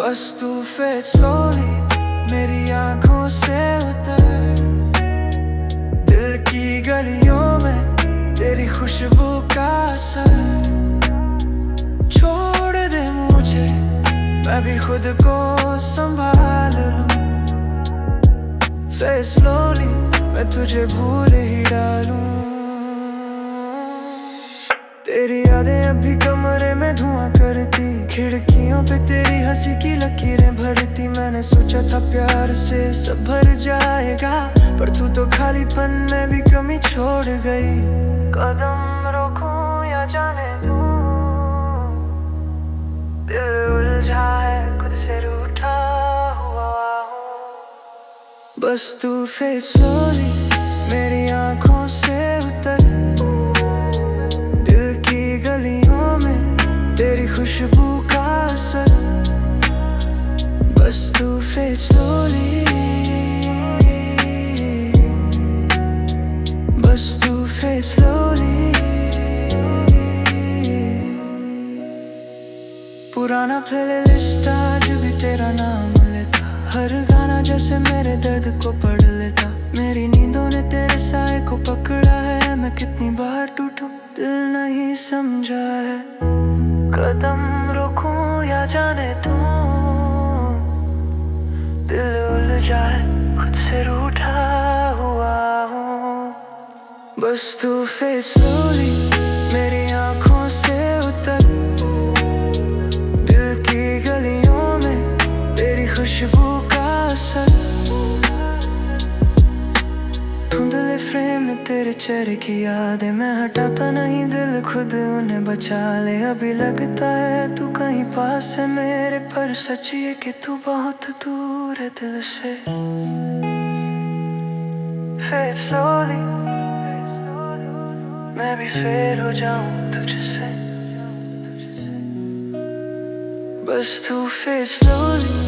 बस तू फिर स्लोली मेरी आंखों से उतर। दिल की गलियों में तेरी खुशबू का असर। छोड़ दे मुझे मैं भी खुद को संभाल लूं। फिर स्लोली मैं तुझे भूल ही डालूं। तेरी यादें अभी कमरे में धुआं करती, खिड़कियों पे तेरी हंसी की लकीरें भरती। मैंने सोचा था प्यार से सब भर जाएगा, पर तू तो खालीपन में भी कमी छोड़ गई। कदम रोकूं या जाने दूं, दिल उलझा है खुद से रूठा हुआ हूँ। बस तू फिर स्लोली मेरी आंखों से उतर। तेरी खुशबू का असर। बस तू फिर स्लोली, बस तू फिर स्लोली। पुराना प्लेलिस्ट आज भी तेरा नाम लेता, हर गाना जैसे मेरे दर्द को पढ़ लेता। मेरी नींदों ने तेरे साए को पकड़ा है, मैं कितनी बार टूटूं दिल नहीं समझा है। कदम रोकूं या जाने दूं, दिल उलझा है खुद से रूठा हुआ हूँ। बस तू फिर स्लोली मेरी आंखों से उतर। दिल की गलियों में तेरी खुशबू का असर। धुंधले फ्रेम में तेरे चेहरे की यादें मैं हटाता नहीं, दिल खुद उन्हें बचा ले। अभी लगता है तू कहीं पास है मेरे, पर सच ये कि तू बहुत दूर है दिल से। फिर स्लोली मैं भी फेर हो जाऊं तुझसे। बस तू फिर स्लोली